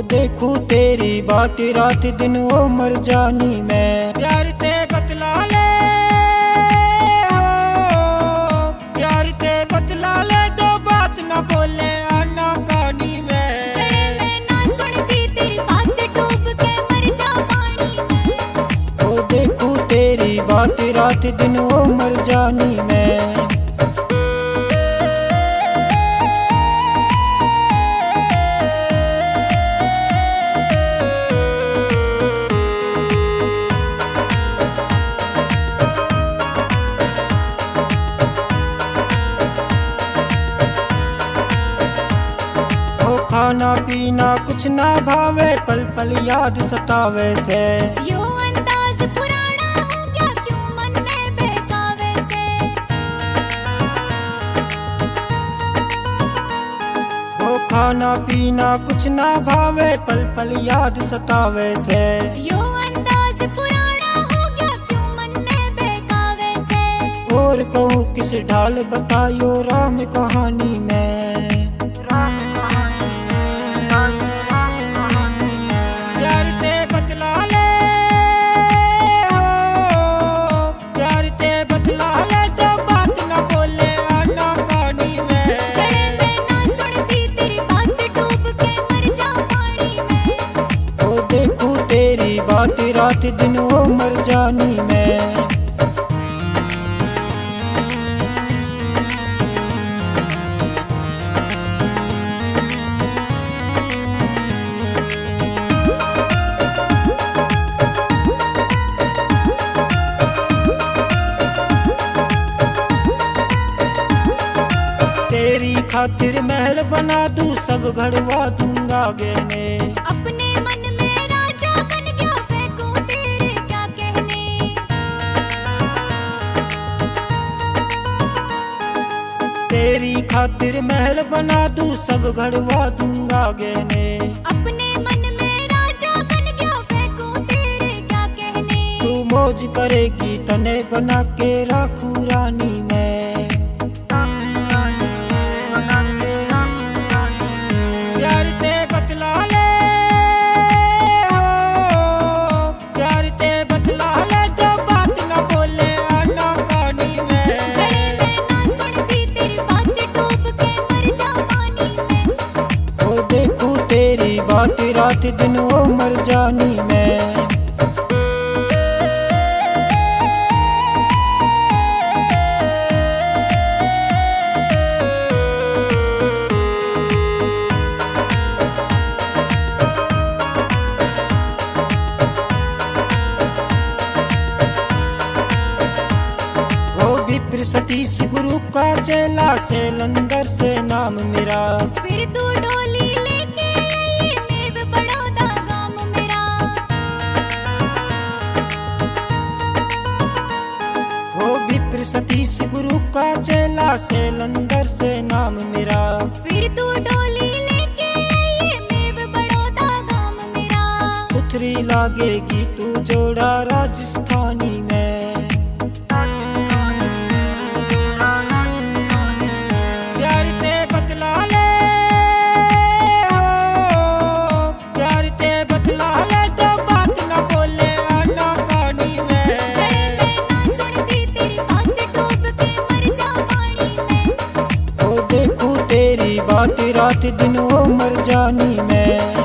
देखूं तेरी बाट रात दिन ओ मर जानी मैं। प्यार ते बतला ले हो, प्यार ते बतला ले दो बात ना बोले आना कहानी में। मैं ना सुनती तेरी बात डूब के मर जा पानी में। ओ देखूं तेरी बाट रात दिन ओ मर जानी मैं। खाना पीना कुछ ना भावे, पल पल याद सतावे से। यो अंदाज पुराना हो गया क्यों मन में बहकावे से। हो खाना पीना कुछ ना भावे, पल पल याद सतावे से। यो अंदाज पुराना हो गया क्यों मन में बहकावे से। और कहूँ किस ढाल बतायो राम कहानी में। प्यार ते बतला ले हो, प्यार ते बतला ले तो बात ना बोले आना कहानी में। मैं ना सुनती तेरी बात डूब के मर जा पानी में। ओ देखूं तेरी बाट रात दिन ओ मर जानी मैं। तेरी खातिर महल बना दूं, सब घड़वा दूंगा गहने। अपने मन में राजा बन गया फेंकूं तेरे क्या कहने। तेरी खातिर महल बना दूं, सब घड़वा दूंगा गहने। अपने मन में राजा बन गया फेंकूं तेरे क्या कहने। तू मौज करेगी तने बना के राखूं रानी में। प्यार ते बतला ले हो, प्यार ते बतला ले दो बात ना बोले आना कहानी में। मैं ना सुनती तेरी बात डूब के मर जा पानी में। ओ देखूं तेरी बाट रात दिन ओ मर जानी मैं। विप्र सतीश गुरु का चेला से लंगर से नाम मेरा। फिर तू डोली लेके ये मेव बड़ौदा गाम मेरा। हो विप्र सतीश गुरु का चेला से लंगर से नाम मेरा। फिर तू डोली लेके ये मेव बड़ौदा गाम मेरा। सुथरी लागेगी तू जोड़ा राजस्थानी में। बाट रात दिन ओ मर जानी मैं।